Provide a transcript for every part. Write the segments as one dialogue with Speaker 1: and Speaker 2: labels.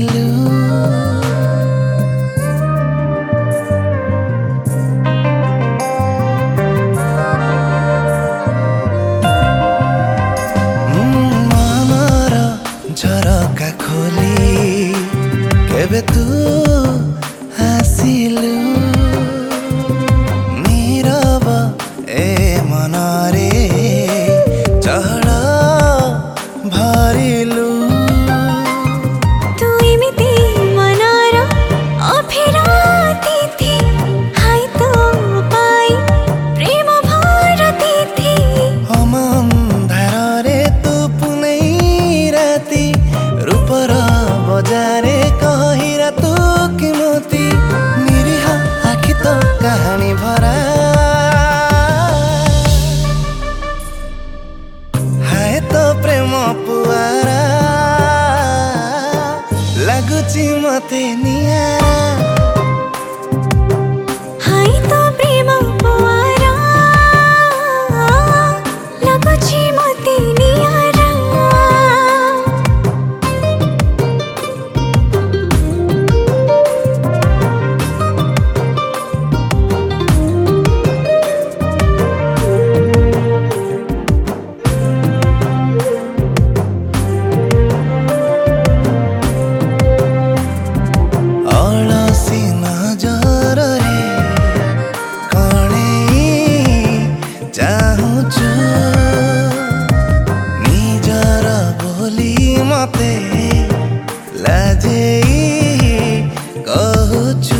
Speaker 1: ଆସିଲୁ। ମନର ଝରକା ଖୋଲି କେବେ ତୁ ଆସିଲୁ। नीरव ए मनरे चहल भरिलु।
Speaker 2: तू इमिति मनर अफेरा तिथि हाय तो पाई प्रेम भर तिथि।
Speaker 1: हम अंधारे तू पुनै राति रूपर बजारे कहिरा तू किमती। निरीह आखि तो कहानी भरा हाय तो प्रेम पुआरा लगुची मते नियारा।
Speaker 2: हाय तो प्रेम पुआरा लगुची मते नियारा।
Speaker 1: अलसी नजर रे कणे चाहुछु। निजर बोली मते लाजेई कहुछु।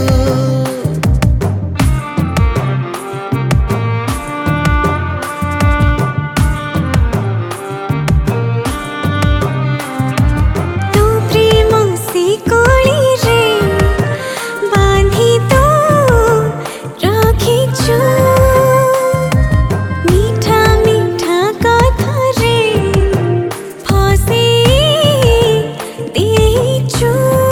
Speaker 2: तू प्रेम से कोली रे बांधी तो रखिछु। मीठा मीठा कथा रे फसे देइछु।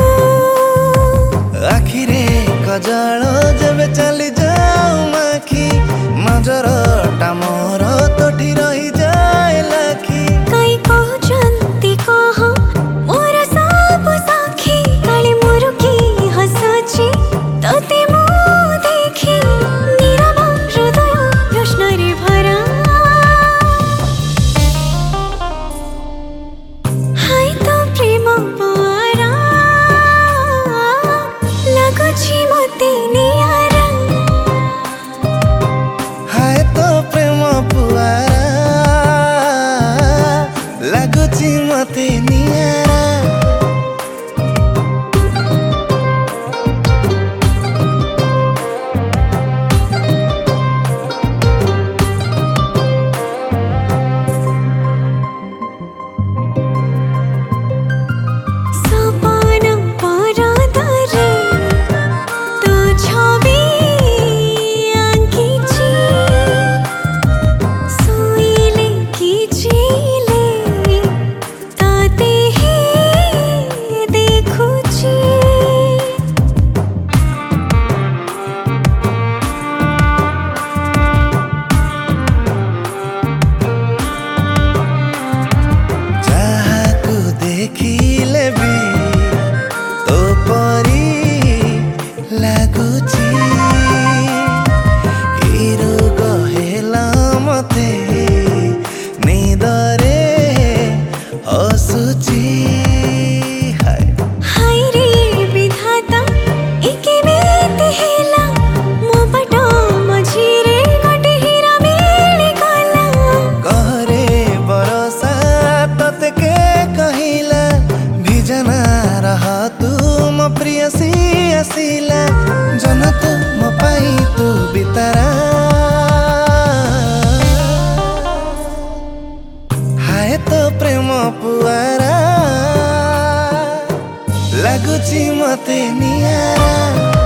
Speaker 1: आखिरे कजल जब चली जाऊ माखी नजर टामर तोठी रही जाए लाखी।
Speaker 2: कई कहउछन्ति कह मोर सब साखी काले मोर की हसुछि तते मो देखी। नीरव हृदय प्रश्नरे भरा हाय तो प्रेम पुआरा लगुछि मते नियारा।
Speaker 1: हाय तो प्रेम पुआरा लगुची मते नियारा।
Speaker 2: सपन परदरे तो छवि आँकिछि। सोइले किछिले तते ही देखुछि।
Speaker 1: जाहाकु देखिले भी तो परी लागुची। हिरो गहेला मते निदरे हसुची। हाय
Speaker 2: हाय रे विधाता एके बेते हेला मो पट मझिरे गोटे हीरा मिली गला।
Speaker 1: कहरे बरसा तते के कहिला भिजना रह तू म प्रियसी आसिला। जन तू म पाई तू बितारा हाय तो प्रेम पुआरा लगुची मते नियारा।